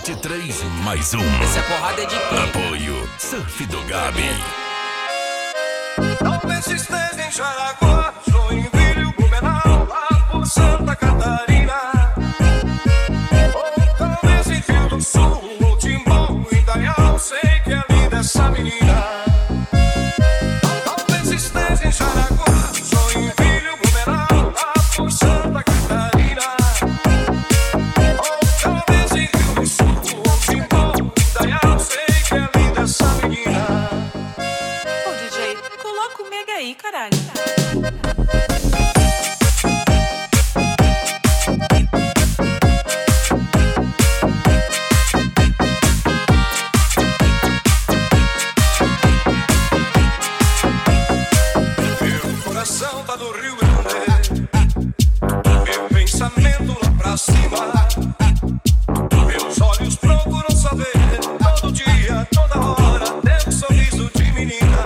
23 mais um. Essa porrada é de quem? Apoio Surf do Gabi. Talvez esteja em Jaraguá, Joinville, Blumenau, lá por Santa Catarina. Ou talvez em Rio do Sul, ou Timbó, Indaial, sei que é linda essa menina. Talvez esteja em Jaraguá, Joinville, Blumenau, lá por Santa Catarina. Ou talvez em Rio do Sul, ou Timbó, Indaial, sei que é linda essa menina. Ô DJ, coloca o mega aí, caralho. Meu coração tá no Rio Grande, meu pensamento lá pra cima. Meus olhos procuram saber, todo dia, toda hora, teu sorriso de menina.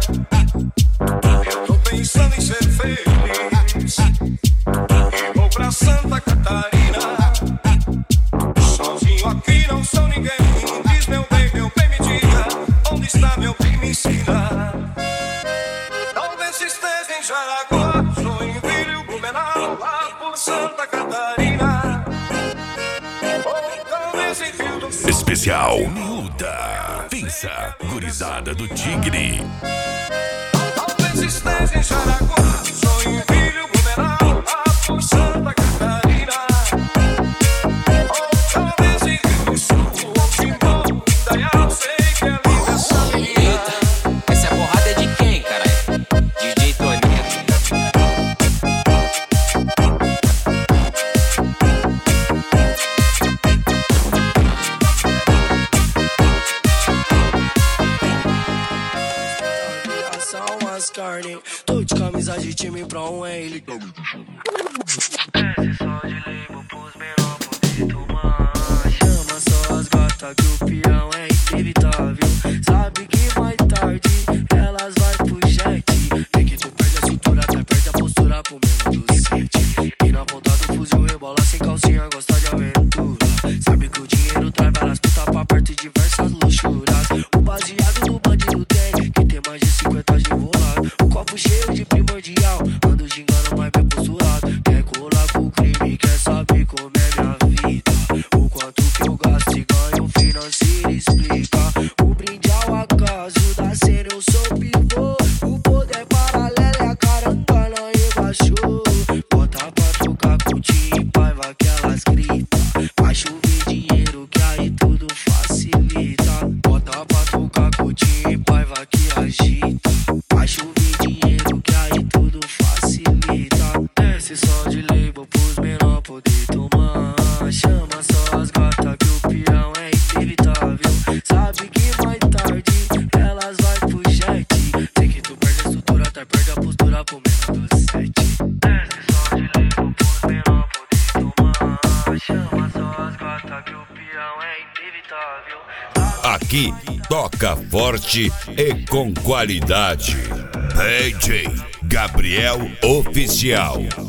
Eu tô pensando em ser feliz e vou pra Santa Catarina. Sozinho aqui não sou ninguém. Diz meu bem, me diga, onde está meu bem, me ensina. Talvez esteja em Jaraguá, Joinville, Blumenau, lá por Santa Catarina. Ou talvez em Rio do Sul. Especial Miúda. Pensa, gurizada do Tigre. Talvez esteja em Jaraguá, Joinville, Blumenau, lá por Santa Catarina. Ou talvez em Rio do Sul, ou Timbó, Indaial, sei que é linda essa menina. Essa porrada é de quem, caralho? DJ Toninho. São umas carne, tô de camisa de time pra um L. Desce só de limo pros menor poder tomar. Chama só as gatas que o peão é inevitável. Sabe que mais tarde elas vai pro jet. Tem que tu perde a cintura, até perde a postura pro mesmo do set. E na ponta do fuzil rebola sem calcinha, gosta de aventura. Sabe que o dinheiro traz várias putas pra perto e diversas luxuras. O baseado do bandido tem, que tem mais de 50 de volado. O copo cheio de primordial, ando gingando, mas bem posturado. Quer colar com o crime, quer saber como é minha vida. O quanto que eu gasto e ganho, financeiro explica. O brinde ao acaso da cena, eu sou pivô. O poder paralelo é a carangana e baixou. Bota pra trocar com o time, pai, vai que elas gritam. Vai chover dinheiro que aí tudo facilita. Bota pra trocar com o time, pai, vai que agita. Vai chover dinheiro que aí tudo facilita. Desce só de label pros menor poder tomar. Chama só as gatas que o peão é inevitável. Sabe que mais tarde elas vai pro jet. Tem que tu perde a estrutura, até perde a postura pro menor do set. Desce só de label pros menor poder tomar. Chama só as gatas que o peão é inevitável. Aqui toca forte e com qualidade. DJ Gabriel Oficial.